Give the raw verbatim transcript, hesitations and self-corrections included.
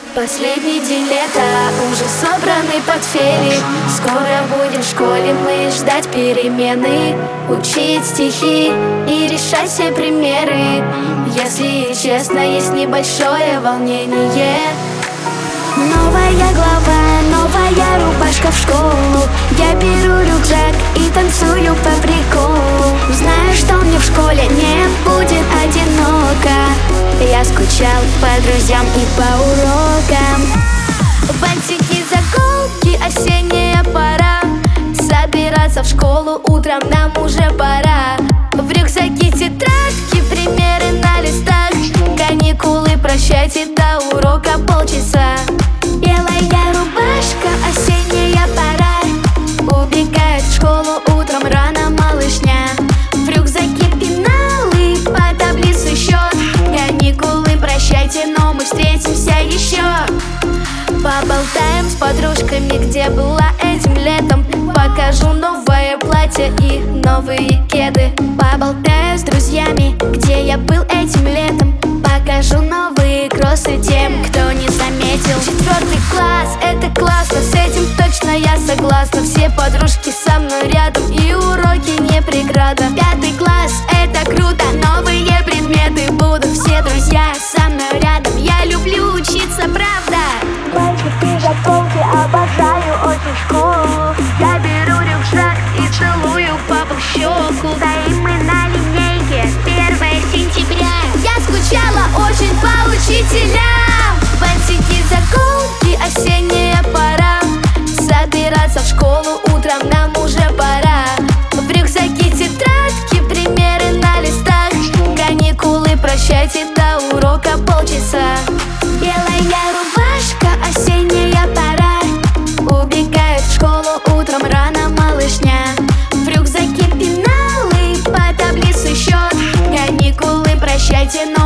Последний день лета, уже собраны портфели. Скоро будем в школе мы ждать перемены, учить стихи и решать все примеры. Если честно, есть небольшое волнение. Новая глава, новая рубашка в школу. Я беру рюкзак и танцую по приколу. Знаю, что мне в школе не будет одиноко. Я скучал по друзьям и по урокам. Бантики, заколки, осенняя пора. Собираться в школу утром нам уже пора. В рюкзаке тетрадки, примеры на листах. Каникулы, прощайте, до урока полчаса. Белая рубашка, осенняя пора. Убегает в школу утром рано малышня. В рюкзаке пеналы, по таблице счет. Каникулы, прощайте, но мы встретимся еще. Поболтаем с подружками, где была этим летом. Покажу новое платье и новые кеды. Поболтаю с друзьями, где я был этим летом. Покажу новые кроссы тем, кто не заметил. Четвертый класс, это классно, с этим точно я согласна. Все подружки со мной рядом, и уроки не преграда. Пятый класс, это круто, новые предметы будут. Все друзья со мной рядом, я люблю учиться, правда. Мальчики, заколки, обожаю очень школу. Я беру рюкзак и целую папу в щеку. Стоим мы на линейке, первое сентября. Я скучала очень по учителям. Бантики, заколки, осенняя пора. Собираться в школу утром нам уже пора. В рюкзаке тетрадки, примеры на листах. Каникулы, прощайте, до урока полчаса. Белая рубашка, осенняя пора. Убегает в школу утром рано малышня. В рюкзаке пеналы, по таблице счет. Каникулы, прощайте, но